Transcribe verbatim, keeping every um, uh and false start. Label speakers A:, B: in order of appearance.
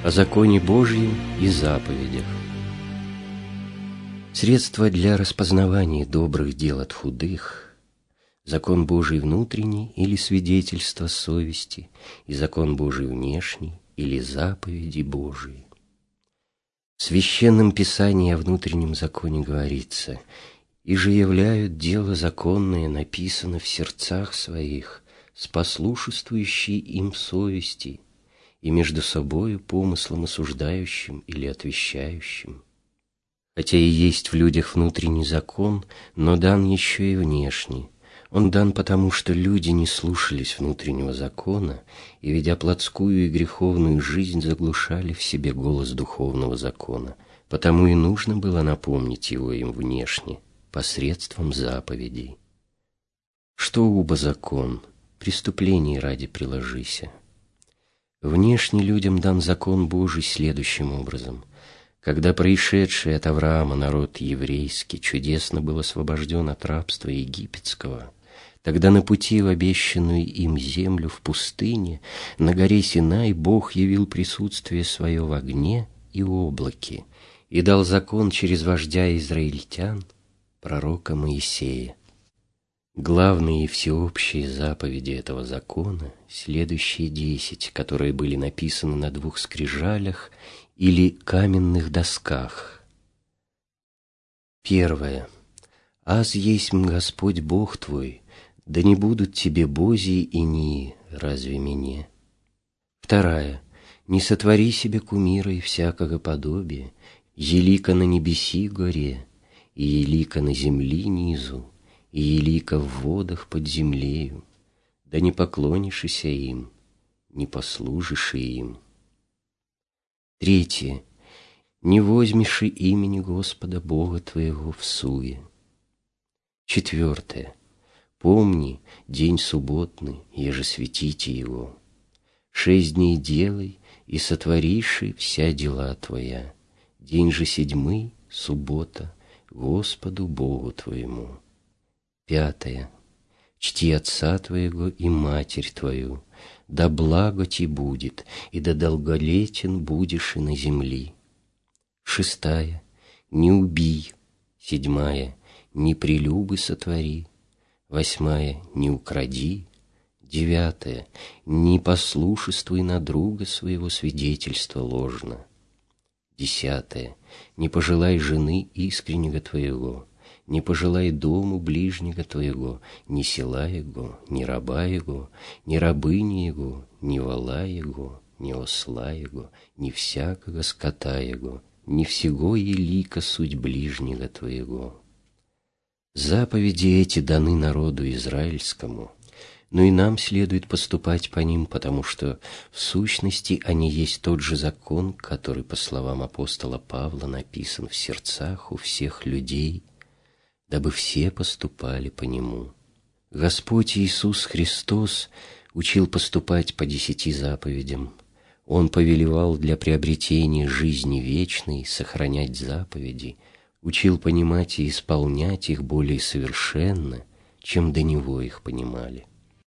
A: О законе Божьем и заповедях. Средства для распознавания добрых дел от худых, закон Божий внутренний или свидетельство совести, и закон Божий внешний или заповеди Божии. В Священном Писании о внутреннем законе говорится: «И же являют дело законное, написано в сердцах своих, с послушествующей им совести, и между собою помыслом осуждающим или отвещающим». Хотя и есть в людях внутренний закон, но дан еще и внешний. Он дан потому, что люди не слушались внутреннего закона и, ведя плотскую и греховную жизнь, заглушали в себе голос духовного закона. Потому и нужно было напомнить его им внешне, посредством заповедей. Что убо закон? Преступлений ради приложися. Внешне людям дан закон Божий следующим образом. Когда происшедший от Авраама народ еврейский чудесно был освобожден от рабства египетского, тогда на пути в обещанную им землю в пустыне, на горе Синай, Бог явил присутствие свое в огне и облаке и дал закон через вождя израильтян, пророка Моисея. Главные и всеобщие заповеди этого закона — следующие десять, которые были написаны на двух скрижалях или каменных досках. Первое. «Аз есмь Господь Бог твой, да не будут тебе бози и нии, разве мне?» Вторая. «Не сотвори себе кумира и всякого подобия, елика на небеси горе, и елика на земли низу, и елика в водах под землею, да не поклонишься им, не послужишь им». Третье. «Не возьмешь и имени Господа Бога твоего всуе». Четвертое. «Помни день субботный, еже светите его. Шесть дней делай, и сотвориши вся дела твоя. День же седьмый, суббота, Господу Богу твоему». Пятое. «Чти отца твоего и матерь твою, да благо ти будет, и да долголетен будешь и на земли». Шестая. «Не убий». Седьмая. «Не прелюбы сотвори». Восьмая. «Не укради». Девятая. «Не послушествуй на друга своего свидетельства ложно». Десятая. «Не пожелай жены искреннего твоего». Не пожелай дому ближнего твоего, ни села его, ни раба его, ни рабыни его, ни вола его, ни осла его, ни всякого скота его, ни всего елика суть ближнего твоего. Заповеди эти даны народу израильскому, но и нам следует поступать по ним, потому что в сущности они есть тот же закон, который, по словам апостола Павла, написан в сердцах у всех людей, дабы все поступали по нему. Господь Иисус Христос учил поступать по десяти заповедям. Он повелевал для приобретения жизни вечной сохранять заповеди, учил понимать и исполнять их более совершенно, чем до Него их понимали.